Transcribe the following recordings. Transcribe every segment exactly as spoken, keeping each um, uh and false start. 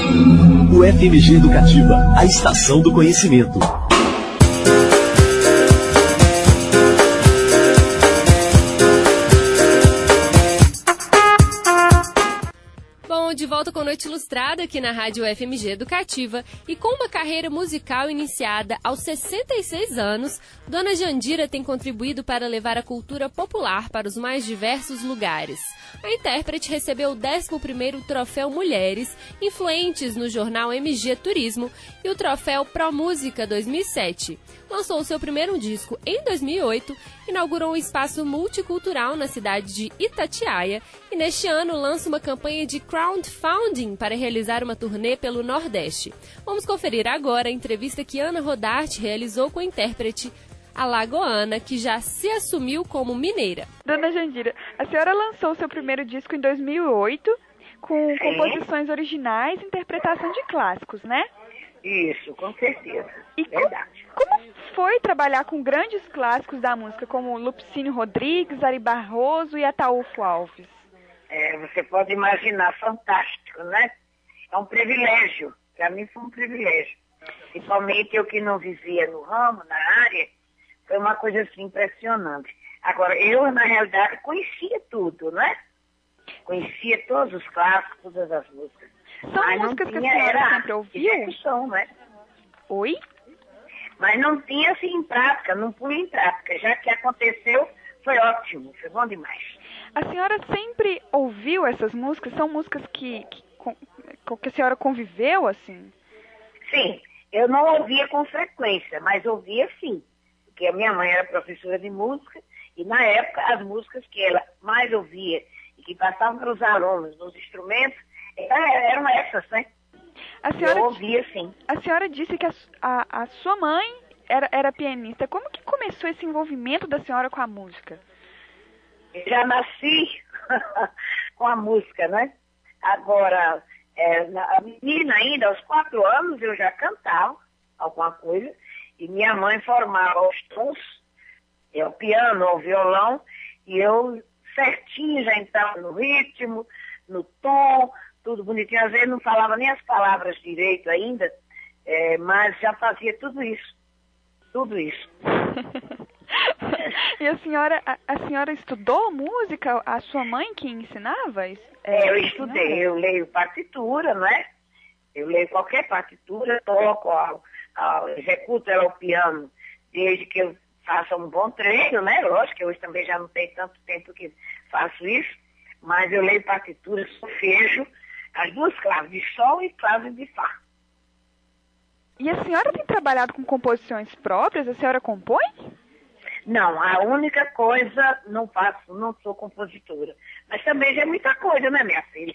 O F M G Educativa, a estação do conhecimento. Bom, de volta com Noite Ilustrada aqui na Rádio F M G Educativa e com uma carreira musical iniciada aos sessenta e seis anos, Dona Jandira tem contribuído para levar a cultura popular para os mais diversos lugares. A intérprete recebeu o décimo primeiro Troféu Mulheres Influentes no jornal M G Turismo e o Troféu Pro Música dois mil e sete. Lançou o seu primeiro disco em dois mil e oito, inaugurou um espaço multicultural na cidade de Itatiaia e neste ano lança uma campanha de crowdfunding para realizar uma turnê pelo Nordeste. Vamos conferir agora a entrevista que Ana Rodarte realizou com a intérprete alagoana, que já se assumiu como mineira. Dona Jandira, a senhora lançou seu primeiro disco em dois mil e oito, com Sim. composições originais e interpretação de clássicos, né? Isso, com certeza. E Verdade. Como, como foi trabalhar com grandes clássicos da música, como Lupicínio Rodrigues, Ari Barroso e Ataúfo Alves? É, você pode imaginar, fantástico, né? É um privilégio. Para mim foi um privilégio. Principalmente eu que não vivia no ramo, na área, foi uma coisa assim impressionante. Agora, eu, na realidade, conhecia tudo, né? Conhecia todos os clássicos, todas as músicas. São mas músicas não que tinha, a senhora era sempre ouviu? execução, né? Oi? Mas não tinha assim em prática, não fui em prática. Já que aconteceu, foi ótimo, foi bom demais. A senhora sempre ouviu essas músicas? São músicas que, que, com, com que a senhora conviveu, assim? Sim, eu não ouvia com frequência, mas ouvia sim. Porque a minha mãe era professora de música e na época as músicas que ela mais ouvia e que passavam para os alunos nos instrumentos eram essas, né? A senhora, eu ouvia sim. A senhora disse que a, a, a sua mãe era, era pianista. Como que começou esse envolvimento da senhora com a música? Eu já nasci com a música, né? Agora, é, a menina ainda, aos quatro anos, eu já cantava alguma coisa. E minha mãe formava os tons, é, o piano, o violão, e eu certinho já entrava no ritmo, no tom, tudo bonitinho. Às vezes não falava nem as palavras direito ainda, é, mas já fazia tudo isso. Tudo isso. E a senhora, a, a senhora estudou música? A sua mãe que ensinava? É, é, eu estudei, eu leio partitura, não é? Eu leio qualquer partitura, toco, ó, ó, executo ela ao piano, desde que eu faça um bom treino, né? Lógico que hoje também já não tem tanto tempo que faço isso, mas eu leio partitura, solfejo, as duas claves de sol e clave de fá. E a senhora tem trabalhado com composições próprias? A senhora compõe? Não, a única coisa, não faço, não sou compositora. Mas também já é muita coisa, né, minha filha?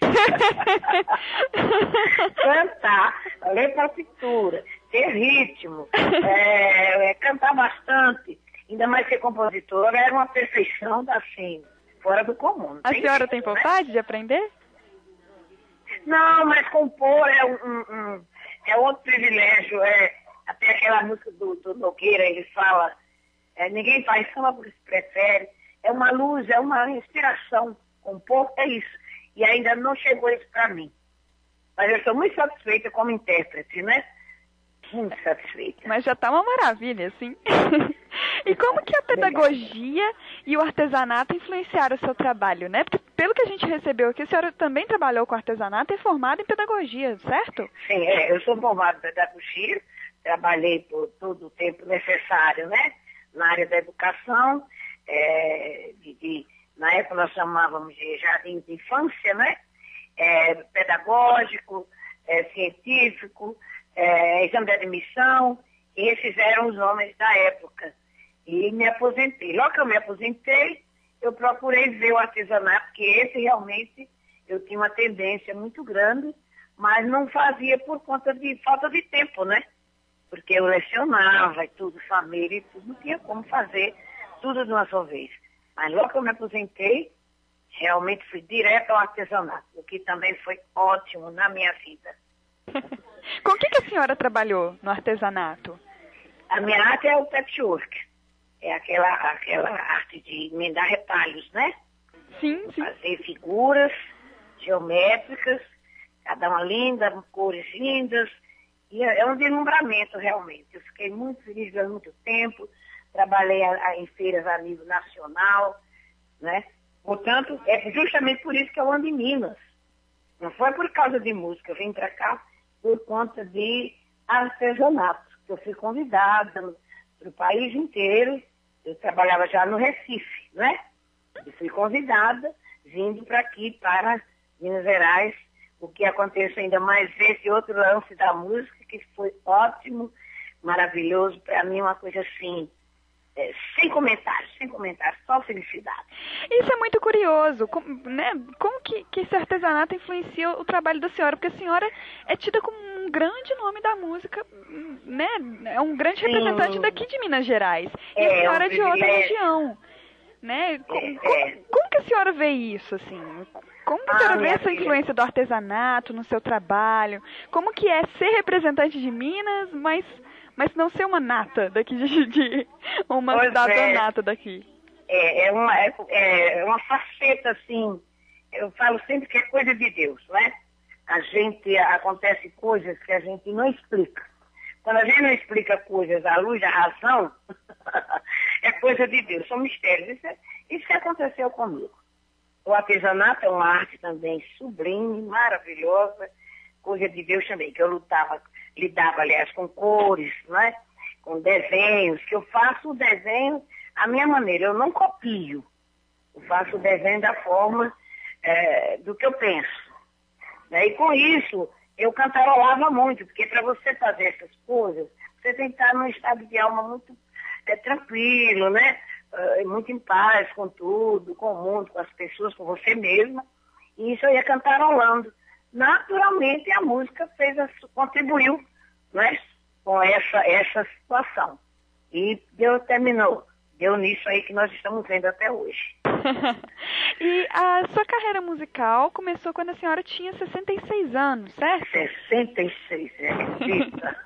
Cantar, ler partitura, ter ritmo, é, é, cantar bastante. Ainda mais ser compositora, era uma perfeição, assim, fora do comum. A senhora tem vontade, né, de aprender? Não, mas compor é um, um, um é outro privilégio. É, até aquela música do, do Nogueira, ele fala... É, ninguém faz samba porque se prefere. É uma luz, é uma inspiração. Compor é isso. E ainda não chegou isso para mim. Mas eu sou muito satisfeita como intérprete, né? Muito satisfeita. Mas já tá uma maravilha, sim. E como que a pedagogia e o artesanato influenciaram o seu trabalho, né? Porque pelo que a gente recebeu aqui, a senhora também trabalhou com artesanato e é formada em pedagogia, certo? Sim, é, eu sou formada em pedagogia. Trabalhei por todo o tempo necessário, né? Na área da educação, é, de, de, na época nós chamávamos de jardim de infância, né? É, pedagógico, é, científico, é, exame de admissão, e esses eram os homens da época. E me aposentei. Logo que eu me aposentei, eu procurei ver o artesanato, porque esse realmente eu tinha uma tendência muito grande, mas não fazia por conta de falta de tempo, né? Porque eu lecionava e tudo, família e tudo, não tinha como fazer tudo de uma só vez. Mas logo que eu me aposentei, realmente fui direto ao artesanato, o que também foi ótimo na minha vida. Com o que, que a senhora trabalhou no artesanato? A minha arte é o patchwork. É aquela, aquela arte de emendar retalhos, né? Sim, sim. Fazer figuras geométricas, Cada uma linda, cores lindas. E é um deslumbramento, realmente. Eu fiquei muito feliz durante muito tempo. Trabalhei a, a, em feiras a nível nacional, né? Portanto, é justamente por isso que eu ando em Minas. Não foi por causa de música. Eu vim para cá por conta de artesanato. Eu fui convidada para o país inteiro. Eu trabalhava já no Recife, né? Eu fui convidada, vindo para aqui, para Minas Gerais, o que aconteceu ainda mais esse outro lance da música, que foi ótimo, maravilhoso, para mim uma coisa assim, é, sem comentários, sem comentários, só felicidade. Isso é muito curioso, como, né? Como que, que esse artesanato influencia o trabalho da senhora? Porque a senhora é tida como um grande nome da música, né? É um grande Sim. representante daqui de Minas Gerais. E é, a senhora é de outra região, né? Como, é, como, como que a senhora vê isso, assim? Como que a senhora ah, vê essa filha. influência do artesanato no seu trabalho? Como que é ser representante de Minas, mas, mas não ser uma nata daqui de, de uma pois cidadã é. nata daqui? É, é, uma, é, é uma faceta, assim, eu falo sempre que é coisa de Deus, né? A gente, acontece coisas que a gente não explica. Quando a gente não explica coisas à luz da razão, é coisa de Deus, são mistérios. Isso, é, isso que aconteceu comigo. O artesanato é uma arte também sublime, maravilhosa, coisa de Deus também, que eu lutava, lidava, aliás, com cores, né? Com desenhos, que eu faço o desenho à minha maneira, eu não copio. Eu faço o desenho da forma é, do que eu penso. Né? E com isso, eu cantarolava muito, porque para você fazer essas coisas, você tem que estar num estado de alma muito é, tranquilo, né? Muito em paz com tudo, com o mundo, com as pessoas, com você mesma. E isso eu ia cantarolando. Naturalmente, a música fez a, contribuiu, né, com essa, essa situação. E deu, terminou. Deu nisso aí que nós estamos vendo até hoje. E a sua carreira musical começou quando a senhora tinha sessenta e seis anos, certo? sessenta e seis, é acredita?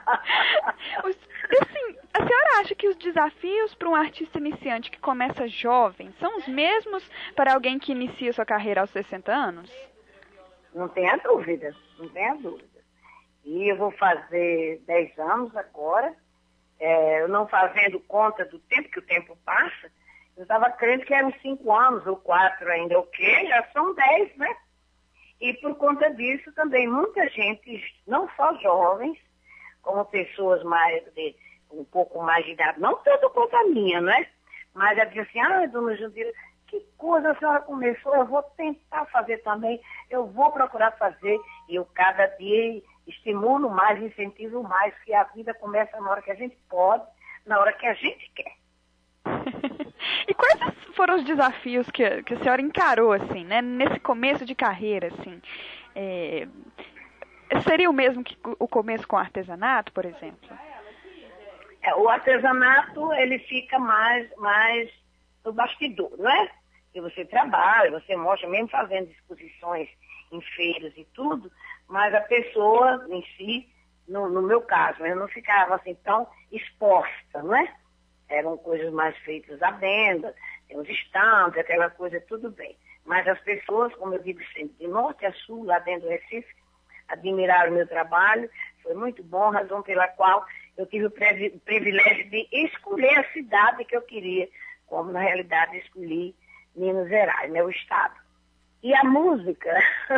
Assim, a senhora acha que os desafios para um artista iniciante que começa jovem são os mesmos para alguém que inicia sua carreira aos sessenta anos? Não tenha dúvida, não tenha dúvida. E eu vou fazer dez anos agora, é, eu não fazendo conta do tempo, que o tempo passa, eu estava crendo que eram cinco anos ou quatro ainda, o quê? Já são dez, né? E por conta disso também muita gente, não só jovens, como pessoas mais de um pouco mais de idade, não tanto quanto a minha, né? Mas ela disse assim, ah, dona Jandira, que coisa a senhora começou, eu vou tentar fazer também, eu vou procurar fazer, e eu cada dia estimulo mais, incentivo mais, que a vida começa na hora que a gente pode, na hora que a gente quer. E quais foram os desafios que, que a senhora encarou, assim, né, nesse começo de carreira, assim? É, seria o mesmo que o começo com o artesanato, por exemplo? É, o artesanato, ele fica mais, mais no bastidor, não é? Que você trabalha, você mostra, mesmo fazendo exposições em feiras e tudo, mas a pessoa em si, no, no meu caso, eu não ficava assim tão exposta, não é? Eram coisas mais feitas à venda, uns estampas, aquela coisa, tudo bem. Mas as pessoas, como eu digo sempre, de norte a sul, lá dentro do Recife, admiraram o meu trabalho, foi muito bom, razão pela qual eu tive o privilégio de escolher a cidade que eu queria, como na realidade escolhi Minas Gerais, meu estado. E a música,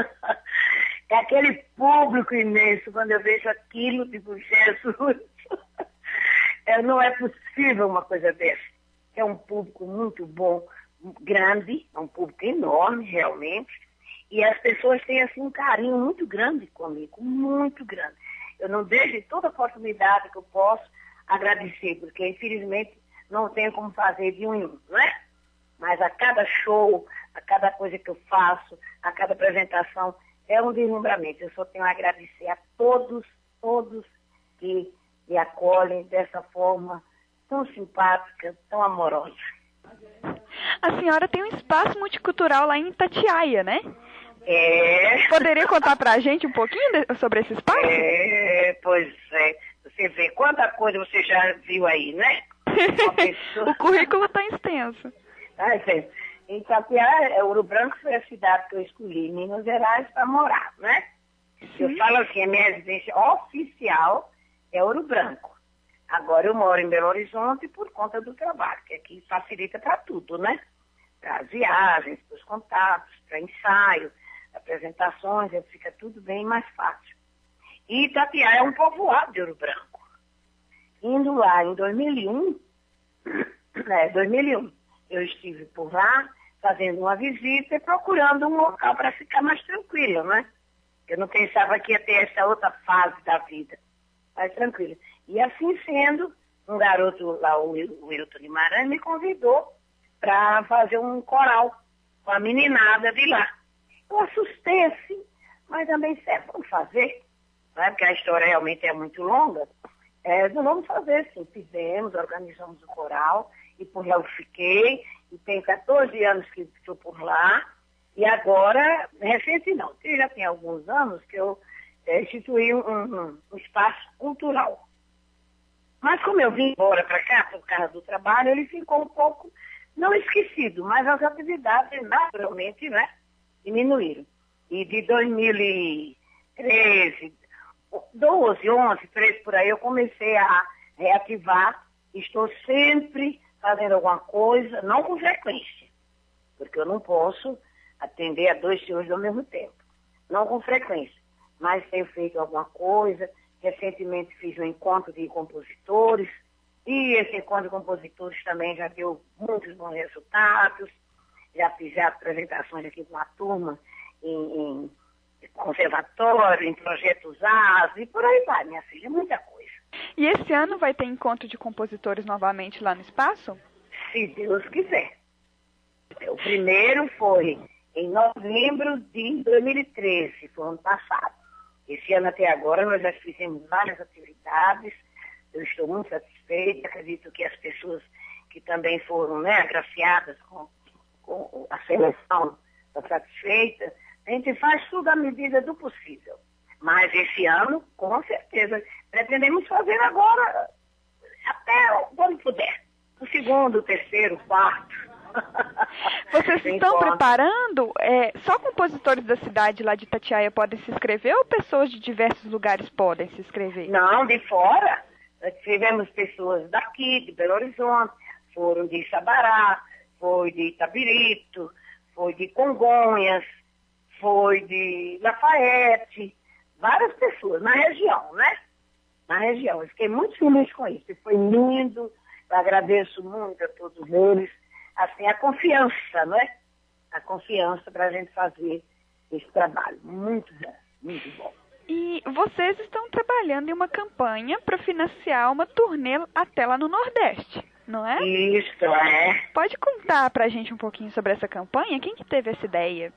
é aquele público imenso, quando eu vejo aquilo, tipo, Jesus, é, não é possível uma coisa dessa. É um público muito bom, grande, é um público enorme, realmente, e as pessoas têm, assim, um carinho muito grande comigo, muito grande. Eu não deixo toda a oportunidade que eu posso agradecer, porque, infelizmente, não tenho como fazer de um em um, não é? Mas a cada show, a cada coisa que eu faço, a cada apresentação, é um deslumbramento. Eu só tenho a agradecer a todos, todos que me acolhem dessa forma tão simpática, tão amorosa. A senhora tem um espaço multicultural lá em Itatiaia, né? É. Poderia contar pra gente um pouquinho de, sobre esse espaço? É, pois é. Você vê quanta coisa você já viu aí, né? Pessoa... O currículo está extenso. Ah, é. Em Itatiaia, Ouro Branco foi a cidade que eu escolhi em Minas Gerais para morar, né? Sim. Eu falo assim, a minha residência oficial é Ouro Branco. Agora eu moro em Belo Horizonte por conta do trabalho, que aqui facilita para tudo, né? Para as viagens, para os contatos, para ensaio, apresentações, fica tudo bem mais fácil. E Itatiaia é um povoado de Ouro Branco. Indo lá em dois mil e um, né, dois mil e um, eu estive por lá fazendo uma visita e procurando um local para ficar mais tranquilo, né? Eu não pensava que ia ter essa outra fase da vida. Mais tranquilo. E assim sendo, um garoto lá, o Wilton Guimarães, me convidou para fazer um coral com a meninada de lá. Eu assustei assim, mas também disse, vamos fazer, né? Porque a história realmente é muito longa. É, não vamos fazer, sim. Fizemos, organizamos o coral, e por lá eu fiquei, e tenho quatorze anos que estou por lá, e agora, recente não, já tem alguns anos que eu é, instituí um, um, um espaço cultural. Mas como eu vim embora para cá, por causa do trabalho, ele ficou um pouco, não esquecido, mas as atividades naturalmente, né, diminuíram. E de dois mil e treze, doze, onze, treze por aí, eu comecei a reativar. Estou sempre fazendo alguma coisa, não com frequência, porque eu não posso atender a dois senhores ao mesmo tempo. Não com frequência, mas tenho feito alguma coisa. Recentemente fiz um encontro de compositores, e esse encontro de compositores também já deu muitos bons resultados. Já fiz já apresentações aqui com uma turma em, em conservatório, em projetos A S, e por aí vai, minha filha, muita coisa. E esse ano vai ter encontro de compositores novamente lá no espaço? Se Deus quiser. O primeiro foi em novembro de dois mil e treze, foi ano passado. Esse ano até agora nós já fizemos várias atividades, eu estou muito satisfeita, acredito que as pessoas que também foram, né, agraciadas com, com a seleção estão satisfeitas. A gente faz tudo à medida do possível. Mas esse ano, com certeza, pretendemos fazer agora, até quando puder. O segundo, o terceiro, o quarto. Vocês estão preparando? É, só compositores da cidade lá de Itatiaia podem se inscrever ou pessoas de diversos lugares podem se inscrever? Não, de fora. Nós tivemos pessoas daqui, de Belo Horizonte, foram de Sabará, foi de Itabirito, foi de Congonhas, foi de Lafayette, várias pessoas na região, né? Na região. Eu fiquei muito feliz com isso. Foi lindo, eu agradeço muito a todos eles. Assim, a confiança, não é? A confiança para a gente fazer esse trabalho. Muito bom, muito bom. E vocês estão trabalhando em uma campanha para financiar uma turnê até lá no Nordeste, não é? Isso, é. Pode contar para a gente um pouquinho sobre essa campanha? Quem que teve essa ideia?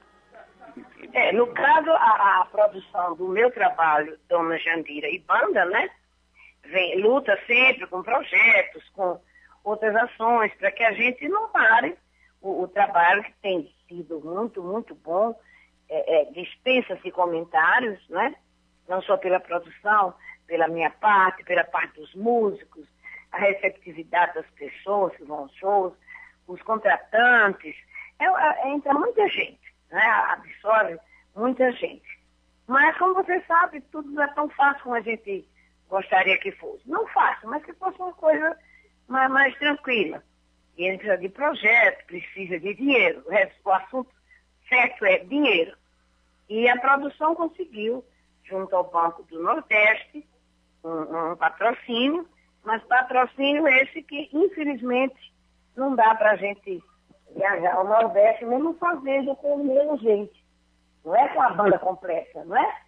É, no caso, a, a produção do meu trabalho, Dona Jandira e Banda, né? Vem, luta sempre com projetos, com outras ações, para que a gente não pare o, o trabalho que tem sido muito, muito bom, é, é, dispensa-se comentários, né? Não só pela produção, pela minha parte, pela parte dos músicos, a receptividade das pessoas que vão aos shows, os contratantes, é, é, entra muita gente, né? Absorve muita gente. Mas, como você sabe, tudo não é tão fácil como a gente gostaria que fosse. Não fácil, mas que fosse uma coisa mais, mais tranquila. E ele precisa de projeto, precisa de dinheiro. O assunto certo é dinheiro. E a produção conseguiu, junto ao Banco do Nordeste, um, um patrocínio, mas patrocínio esse que, infelizmente, não dá para a gente viajar ao Nordeste, mesmo fazendo com o mesmo gente. Não é com a banda completa, não é?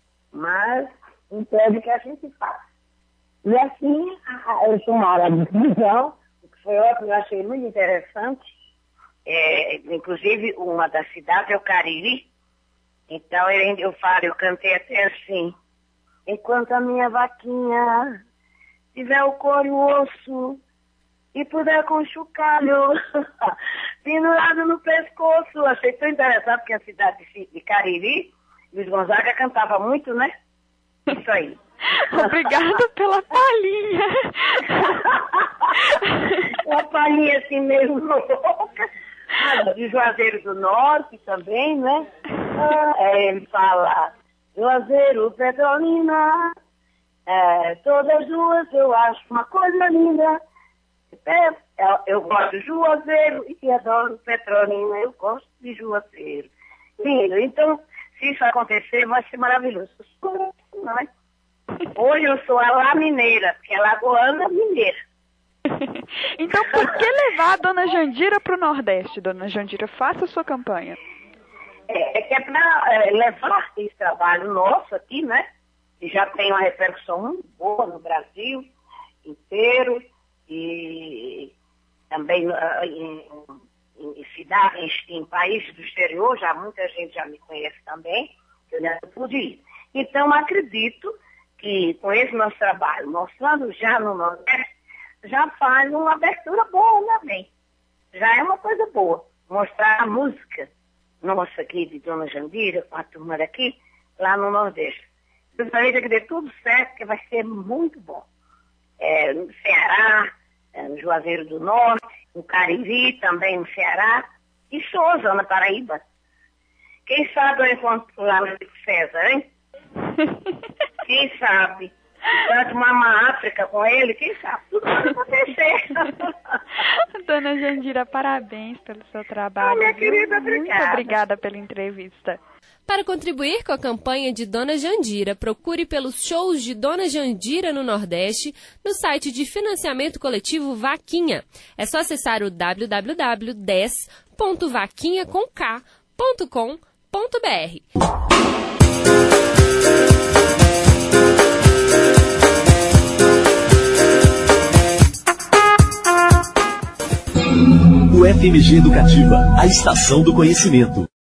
Mas impede que a gente faça. E assim, eu sou uma hora de visão, o que foi ótimo, eu achei muito interessante. É, inclusive, uma das cidades é o Cariri. Então, eu, eu falo, eu cantei até assim. Enquanto a minha vaquinha tiver o couro e o osso e puder com o chocalho pendurado no pescoço. Achei tão interessante, porque a cidade de, de Cariri, Luiz Gonzaga cantava muito, né? Isso aí. Obrigada pela palhinha. Uma palhinha assim meio louca. De Juazeiro do Norte também, né? Ah, é, ele fala, Juazeiro, Petrolina, é, todas duas eu acho uma coisa linda. É, eu, eu gosto de Juazeiro e adoro Petrolina, eu gosto de Juazeiro. Lindo, então, se isso acontecer, vai ser maravilhoso. Não é? Hoje eu sou a lá mineira, porque é lagoana mineira. Então, por que levar a Dona Jandira para o Nordeste, Dona Jandira? Faça a sua campanha. É, é que é para é, levar esse trabalho nosso aqui, né? Que já tem uma repercussão muito boa no Brasil inteiro e também uh, em, em, em cidades, em, em países do exterior, já muita gente já me conhece também, que eu não pude ir. Então, acredito que com esse nosso trabalho, mostrando já no Nordeste, já faz uma abertura boa também. Já é uma coisa boa. Mostrar a música nossa aqui de Dona Jandira, com a turma daqui, lá no Nordeste. Eu gostaria que dê tudo certo, que vai ser muito bom. É, no Ceará, é, no Juazeiro do Norte, no Cariri, também no Ceará, e Souza, na Paraíba. Quem sabe eu encontro lá no César, hein? Quem sabe? Tanto Mama África com ele, quem sabe? Tudo pode acontecer. Dona Jandira, parabéns pelo seu trabalho. Oh, minha querida, obrigada. Muito obrigada pela entrevista. Para contribuir com a campanha de Dona Jandira, procure pelos shows de Dona Jandira no Nordeste no site de financiamento coletivo Vaquinha. É só acessar o w w w ponto des ponto vaquinha com k ponto com ponto b r. U F M G Educativa, a estação do conhecimento.